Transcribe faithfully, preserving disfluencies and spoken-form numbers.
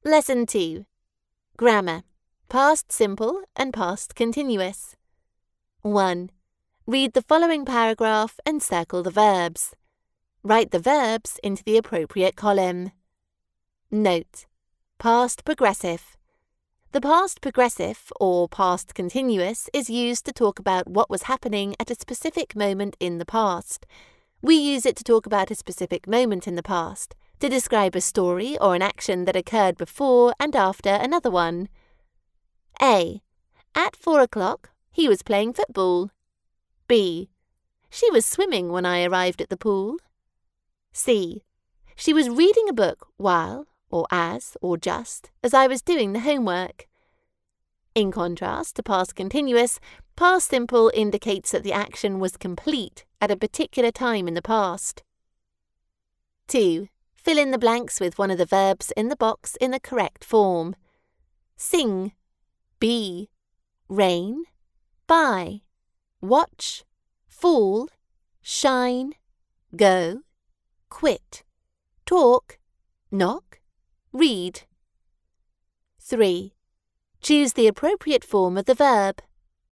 Lesson two. Grammar. Past simple and past continuous. one. Read the following paragraph and circle the verbs. Write the verbs into the appropriate column. Note: past progressive. The past progressive or past continuous is used to talk about what was happening at a specific moment in the past. We use it to talk about a specific moment in the past, to describe a story or an action that occurred before and after another one. A. At four o'clock, he was playing football. B. She was swimming when I arrived at the pool. C. She was reading a book while, or as, or just, as I was doing the homework. In contrast to past continuous, past simple indicates that the action was complete at a particular time in the past. two. Fill in the blanks with one of the verbs in the box in the correct form. Sing, be, rain, buy, watch, fall, shine, go, quit, talk, knock, read. three. Choose the appropriate form of the verb.